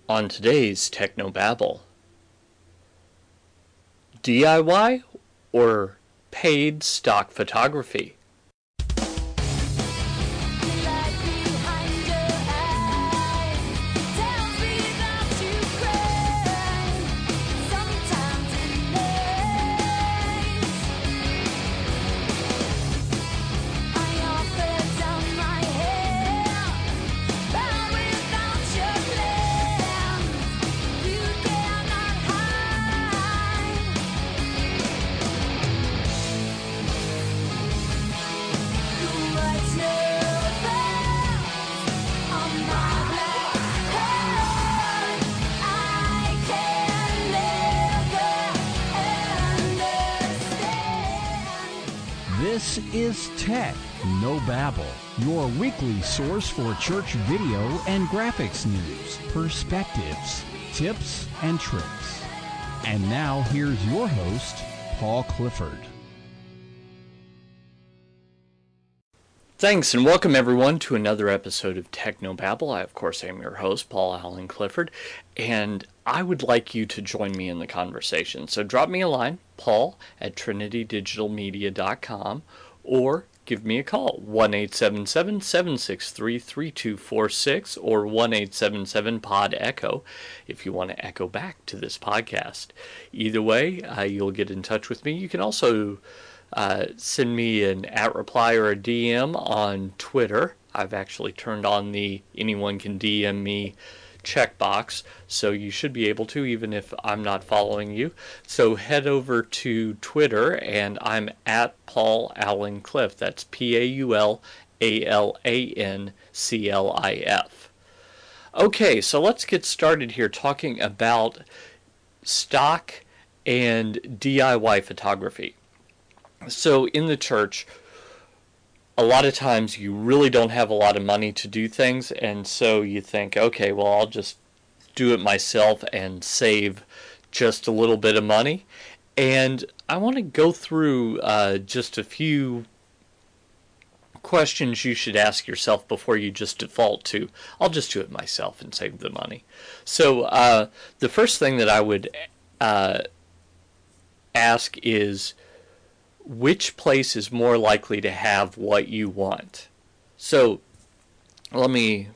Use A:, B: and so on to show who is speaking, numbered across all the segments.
A: On today's Technobabble, DIY or paid stock photography?
B: This is Technobabble, your weekly source for church video and graphics news, perspectives, tips, and tricks. And now here's your host, Paul Clifford.
A: Thanks and welcome everyone to another episode of Technobabble. I, of course, am your host, Paul Allen Clifford, and I would like you to join me in the conversation. So drop me a line, paul@trinitydigitalmedia.com, or give me a call, 1-877-763-3246 or 1-877-POD-ECHO if you want to echo back to this podcast. Either way, you'll get in touch with me. You can also send me an @reply or a DM on Twitter. I've actually turned on the anyone can DM me checkbox, so you should be able to even if I'm not following you. So head over to Twitter, and I'm @Paul Allen Cliff. That's PAULALANCLIF. Okay, so let's get started here talking about stock and DIY photography. So in the church, a lot of times you really don't have a lot of money to do things, and so you think, okay, well, I'll just do it myself and save just a little bit of money. And I want to go through just a few questions you should ask yourself before you just default to, I'll just do it myself and save the money. So the first thing that I would ask is, which place is more likely to have what you want? So let me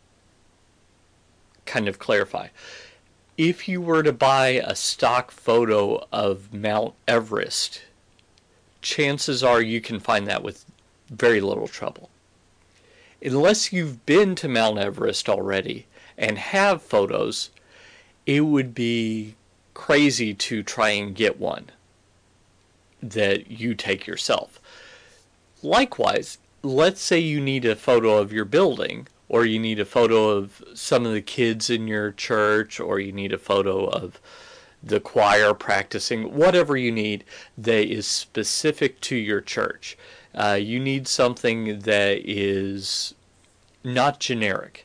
A: kind of clarify. If you were to buy a stock photo of Mount Everest, chances are you can find that with very little trouble. Unless you've been to Mount Everest already and have photos, it would be crazy to try and get one that you take yourself. Likewise, let's say you need a photo of your building, or you need a photo of some of the kids in your church, or you need a photo of the choir practicing, whatever you need that is specific to your church. You need something that is not generic.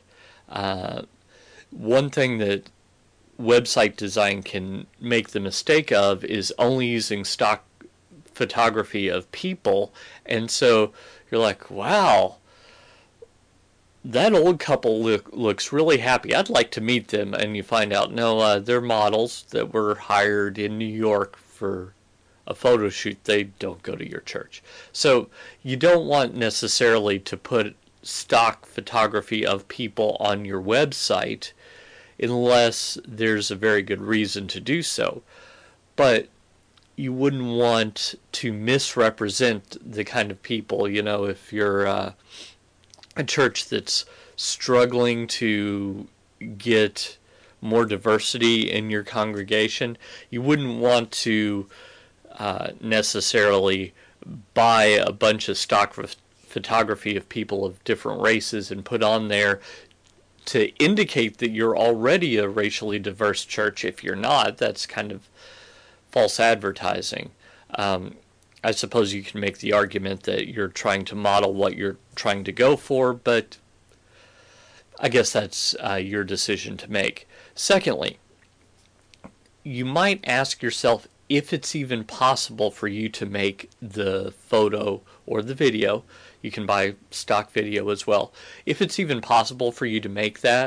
A: One thing that website design can make the mistake of is only using stock photography of people, and so you're like, wow, that old couple looks really happy, I'd like to meet them, and you find out, no, they're models that were hired in New York for a photo shoot. They don't go to your church. So you don't want necessarily to put stock photography of people on your website unless there's a very good reason to do so. But you wouldn't want to misrepresent the kind of people, if you're a church that's struggling to get more diversity in your congregation, you wouldn't want to necessarily buy a bunch of stock photography of people of different races and put on there to indicate that you're already a racially diverse church. If you're not, that's kind of false advertising. I suppose you can make the argument that you're trying to model what you're trying to go for, but I guess that's your decision to make. Secondly, you might ask yourself if it's even possible for you to make the photo or the video. You can buy stock video as well. If it's even possible for you to make that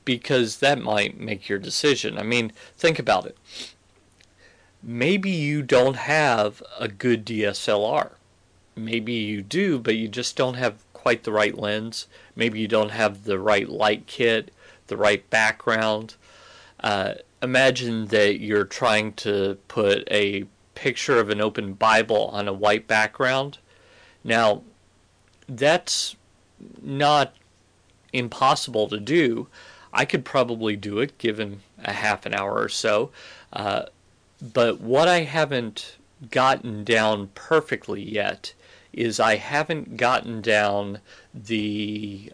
A: because that might make your decision. I mean, think about it. Maybe you don't have a good DSLR. Maybe you do, but you just don't have quite the right lens. Maybe you don't have the right light kit, the right background. Imagine that you're trying to put a picture of an open Bible on a white background. Now, that's not impossible to do. I could probably do it given a half an hour or so. But what I haven't gotten down perfectly yet is I haven't gotten down the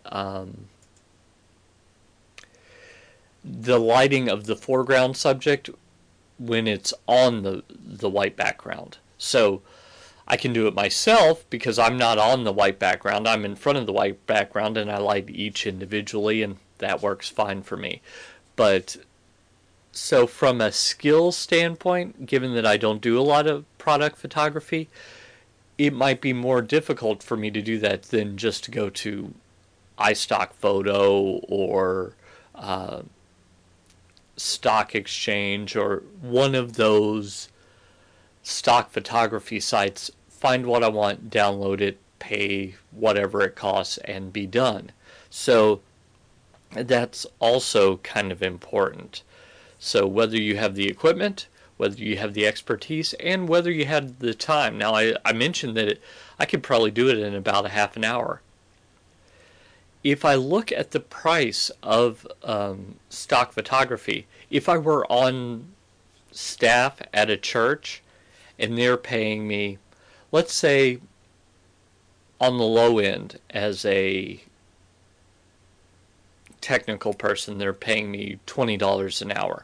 A: lighting of the foreground subject when it's on the white background. So I can do it myself because I'm not on the white background. I'm in front of the white background and I light each individually, and that works fine for me. But so from a skill standpoint, given that I don't do a lot of product photography, it might be more difficult for me to do that than just to go to iStock Photo or Stock Exchange or one of those stock photography sites, find what I want, download it, pay whatever it costs, and be done. So that's also kind of important. So whether you have the equipment, whether you have the expertise, and whether you have the time. Now, I mentioned that I could probably do it in about a half an hour. If I look at the price of stock photography, if I were on staff at a church and they're paying me, let's say on the low end as a technical person, they're paying me $20 an hour.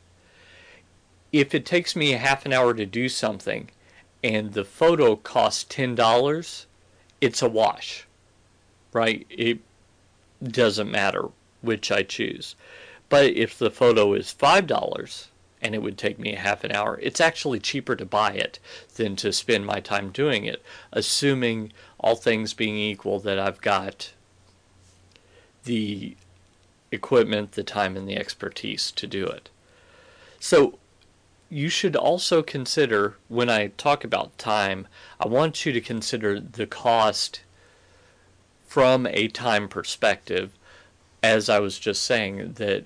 A: If it takes me a half an hour to do something and the photo costs $10, it's a wash, right? It doesn't matter which I choose. But if the photo is $5 and it would take me a half an hour, it's actually cheaper to buy it than to spend my time doing it, assuming all things being equal that I've got the equipment, the time, and the expertise to do it. So you should also consider, when I talk about time, I want you to consider the cost from a time perspective. As I was just saying, that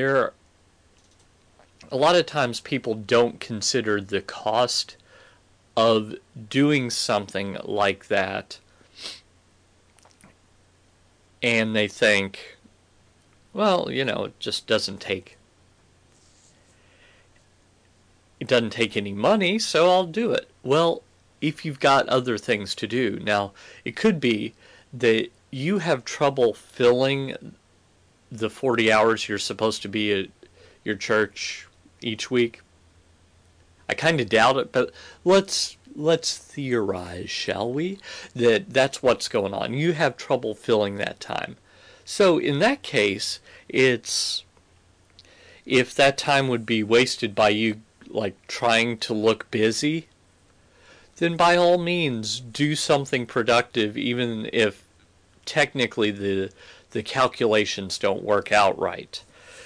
A: a lot of times people don't consider the cost of doing something like that, and they think, well, it just doesn't take any money, so I'll do it. Well, if you've got other things to do. Now, it could be that you have trouble filling the 40 hours you're supposed to be at your church each week. I kind of doubt it, but let's theorize, shall we? That's what's going on. You have trouble filling that time. So in that case, if that time would be wasted by you like trying to look busy, then by all means do something productive, even if technically the calculations don't work out right.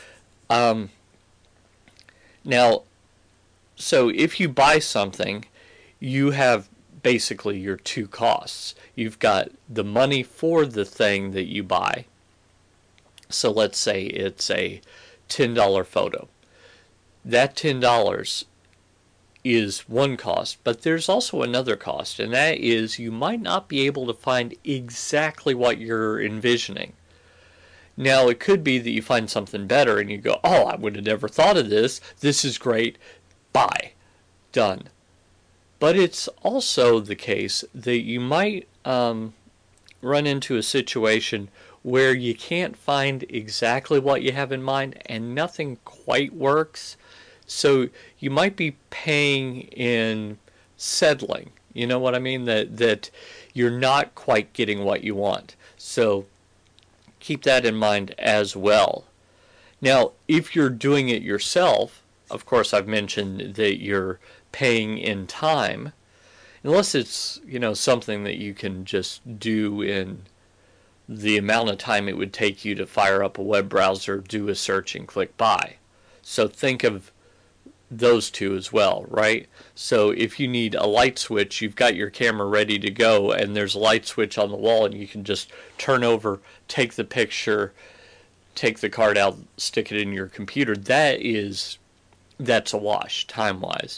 A: Now, so if you buy something, you have basically your two costs. You've got the money for the thing that you buy. So let's say it's a $10 photo. That $10 is one cost, but there's also another cost, and that is you might not be able to find exactly what you're envisioning. Now, it could be that you find something better and you go, oh, I would have never thought of this. This is great. Buy. Done. But it's also the case that you might run into a situation where you can't find exactly what you have in mind and nothing quite works. So you might be paying in settling. You know what I mean? That you're not quite getting what you want. So keep that in mind as well. Now, if you're doing it yourself, of course I've mentioned that you're paying in time, unless it's, something that you can just do in the amount of time it would take you to fire up a web browser, do a search, and click buy. So think of those two as well, right? So if you need a light switch, you've got your camera ready to go, and there's a light switch on the wall, and you can just turn over, take the picture, take the card out, stick it in your computer. That's a wash, time-wise.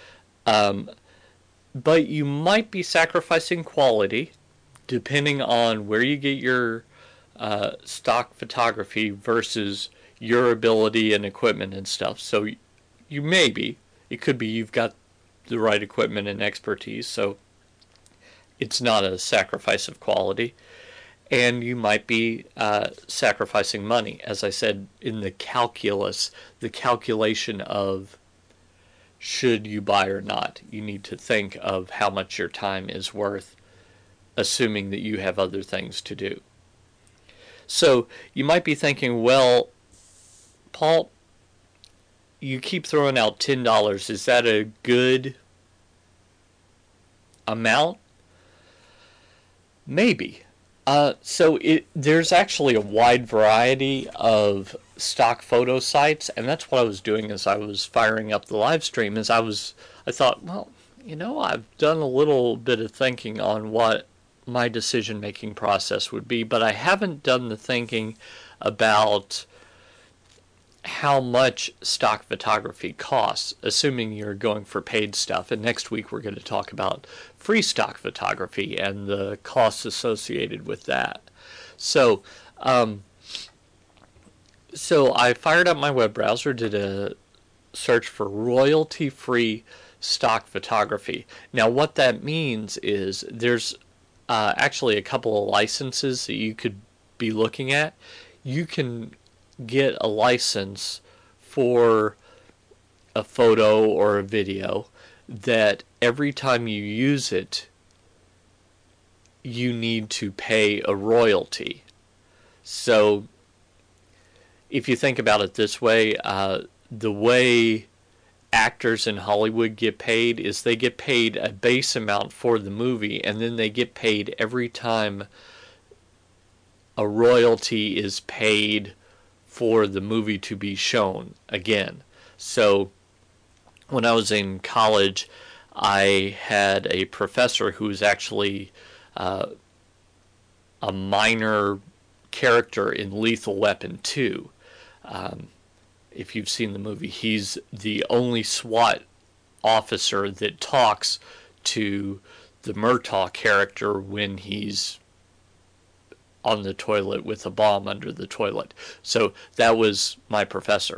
A: But you might be sacrificing quality, depending on where you get your stock photography versus your ability and equipment and stuff. So you may be. It could be you've got the right equipment and expertise, so it's not a sacrifice of quality. And you might be sacrificing money, as I said, in the calculus, the calculation of should you buy or not. You need to think of how much your time is worth, assuming that you have other things to do. So you might be thinking, well, Paul, you keep throwing out $10. Is that a good amount? Maybe. There's actually a wide variety of stock photo sites, and that's what I was doing as I was firing up the live stream. I thought, well, I've done a little bit of thinking on what my decision-making process would be, but I haven't done the thinking about how much stock photography costs, assuming you're going for paid stuff. And next week we're going to talk about free stock photography and the costs associated with that. So I fired up my web browser, did a search for royalty-free stock photography. Now what that means is there's actually a couple of licenses that you could be looking at. You can get a license for a photo or a video that every time you use it, you need to pay a royalty. So if you think about it this way, the way actors in Hollywood get paid is they get paid a base amount for the movie, and then they get paid every time a royalty is paid for the movie to be shown again. So when I was in college, I had a professor who was actually a minor character in Lethal Weapon 2. If you've seen the movie, he's the only SWAT officer that talks to the Murtaugh character when he's on the toilet with a bomb under the toilet. So that was my professor.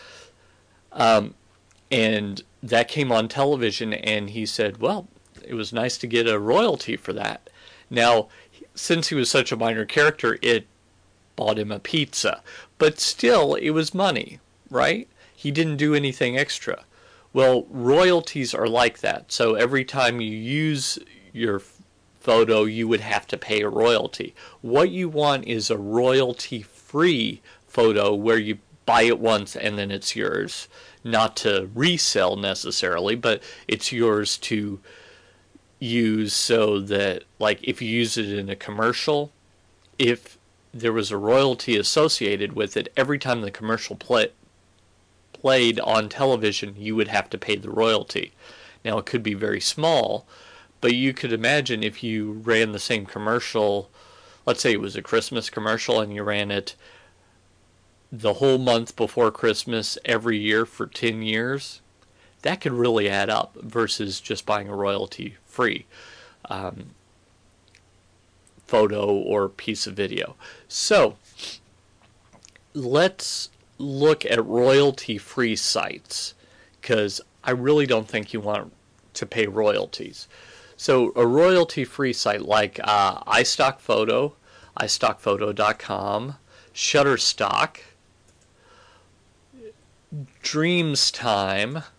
A: And that came on television, and he said, well, it was nice to get a royalty for that. Now, since he was such a minor character, it bought him a pizza. But still, it was money, right? He didn't do anything extra. Well, royalties are like that. So every time you use your photo, you would have to pay a royalty. What you want is a royalty-free photo where you buy it once and then it's yours. Not to resell necessarily, but it's yours to use so that, like, if you use it in a commercial, if there was a royalty associated with it, every time the commercial played on television, you would have to pay the royalty. Now, it could be very small, but you could imagine if you ran the same commercial, let's say it was a Christmas commercial and you ran it the whole month before Christmas every year for 10 years, that could really add up versus just buying a royalty-free photo or piece of video. So let's look at royalty-free sites, because I really don't think you want to pay royalties. So a royalty-free site like iStockPhoto, iStockPhoto.com, Shutterstock, DreamsTime,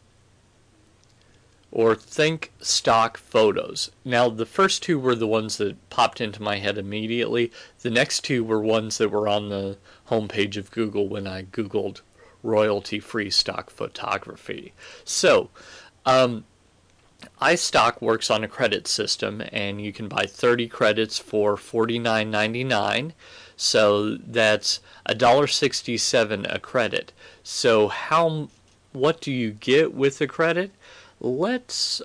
A: or Think Stock Photos. Now, the first two were the ones that popped into my head immediately. The next two were ones that were on the homepage of Google when I Googled royalty-free stock photography. So, iStock works on a credit system, and you can buy 30 credits for $49.99. So that's $1.67 a credit. So what do you get with the credit? Let's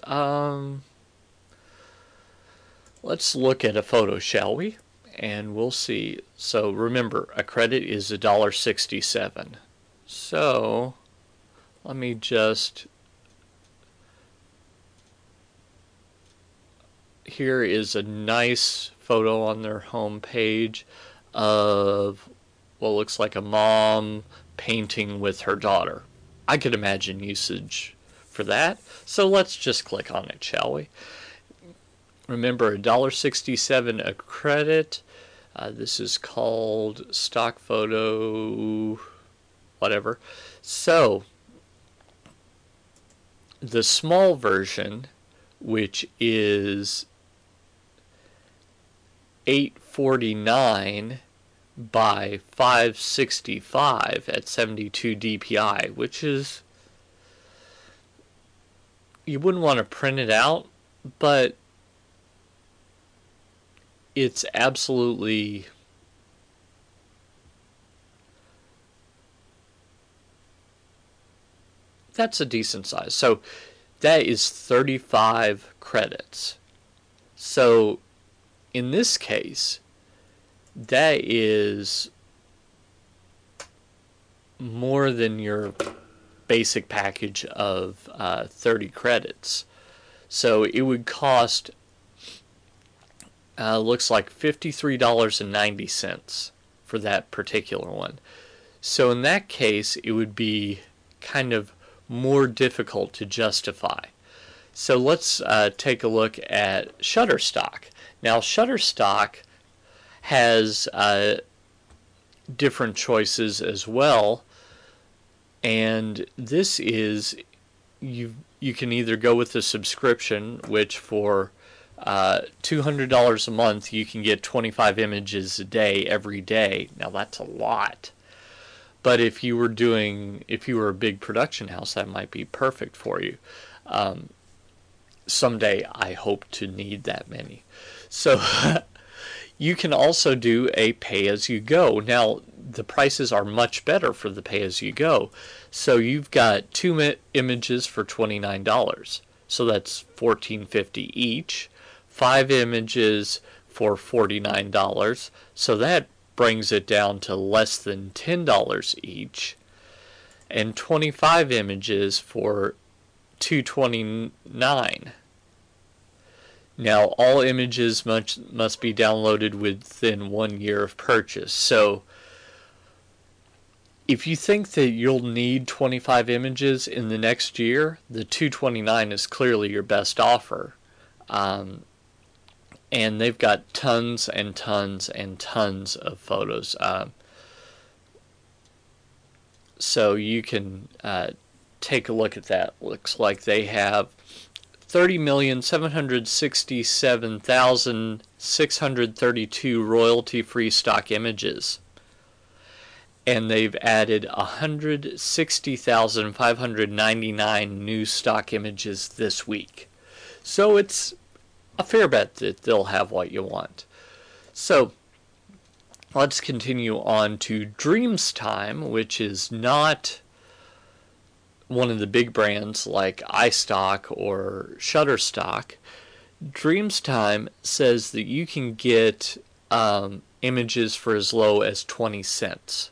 A: look at a photo, shall we? And we'll see. So remember, a credit is $1.67. So let me just... Here is a nice photo on their home page of what looks like a mom painting with her daughter. I could imagine usage for that. So let's just click on it, shall we? Remember, $1.67 a credit. This is called stock photo, whatever. So the small version, which is $849 by $565 at 72 DPI, which is, you wouldn't want to print it out, but it's absolutely that's a decent size. So that is 35 credits. So in this case, that is more than your basic package of 30 credits. So it would cost, looks like $53.90 for that particular one. So in that case, it would be kind of more difficult to justify. So let's take a look at Shutterstock. Now Shutterstock has different choices as well, and this is, you can either go with the subscription, which for $200 a month you can get 25 images a day every day. Now that's a lot. But if you were a big production house, that might be perfect for you. Someday I hope to need that many. So you can also do a pay-as-you-go. Now the prices are much better for the pay-as-you-go. So you've got 2 images for $29. So that's $14.50 each. 5 images for $49. So that brings it down to less than $10 each, and 25 images for $229. Now all images must be downloaded within 1 year of purchase. So if you think that you'll need 25 images in the next year, the $229 is clearly your best offer. And they've got tons and tons and tons of photos. So you can take a look at that. Looks like they have 30,767,632 royalty-free stock images. And they've added 160,599 new stock images this week. So it's a fair bet that they'll have what you want. So let's continue on to Dreamstime, which is not one of the big brands like iStock or Shutterstock. Dreamstime says that you can get images for as low as 20 cents.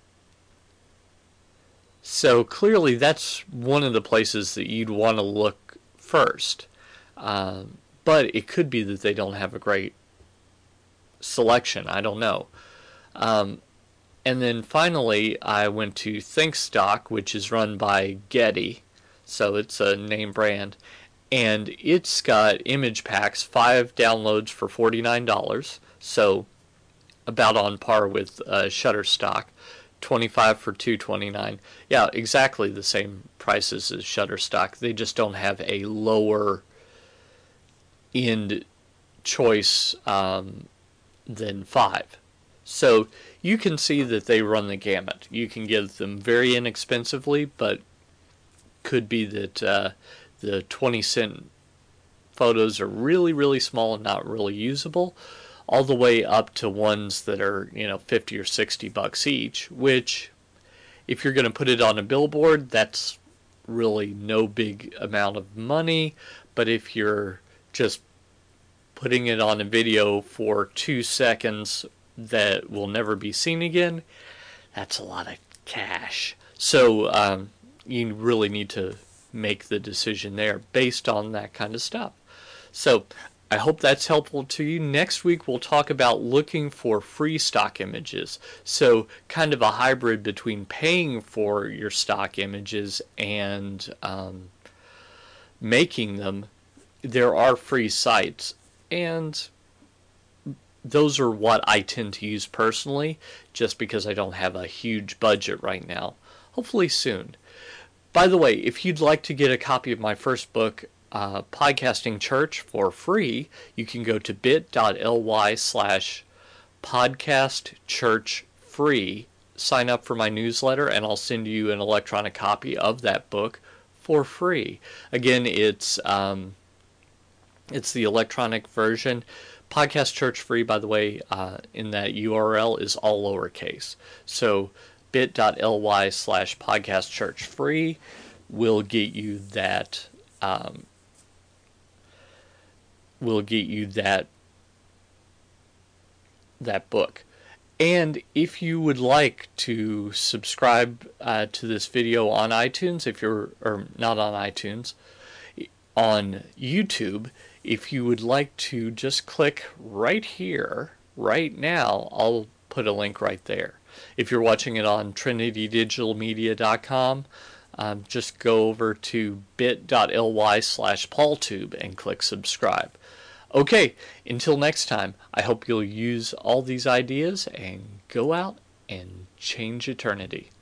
A: So clearly that's one of the places that you'd want to look first. But it could be that they don't have a great selection. I don't know. And then finally, I went to ThinkStock, which is run by Getty. So it's a name brand. And it's got image packs, 5 downloads for $49. So about on par with Shutterstock. 25 for $229. Yeah, exactly the same prices as Shutterstock. They just don't have a lower end choice than 5. So you can see that they run the gamut. You can get them very inexpensively, but could be that the 20 cent photos are really, really small and not really usable, all the way up to ones that are, 50 or $60 each, which if you're going to put it on a billboard, that's really no big amount of money. But if you're just putting it on a video for 2 seconds that will never be seen again, that's a lot of cash. So you really need to make the decision there based on that kind of stuff. So I hope that's helpful to you. Next week we'll talk about looking for free stock images. So kind of a hybrid between paying for your stock images and making them. There are free sites, and those are what I tend to use personally, just because I don't have a huge budget right now. Hopefully soon. By the way, if you'd like to get a copy of my first book, Podcasting Church, for free, you can go to bit.ly/podcastchurchfree, sign up for my newsletter, and I'll send you an electronic copy of that book for free. Again, it's the electronic version. Podcast Church Free, by the way, in that URL is all lowercase. So bit.ly/podcastchurchfree will get you that that book. And if you would like to subscribe to this video on iTunes, or not on iTunes, on YouTube, if you would like to just click right here, right now, I'll put a link right there. If you're watching it on trinitydigitalmedia.com, just go over to bit.ly/PaulTube and click subscribe. Okay, until next time, I hope you'll use all these ideas and go out and change eternity.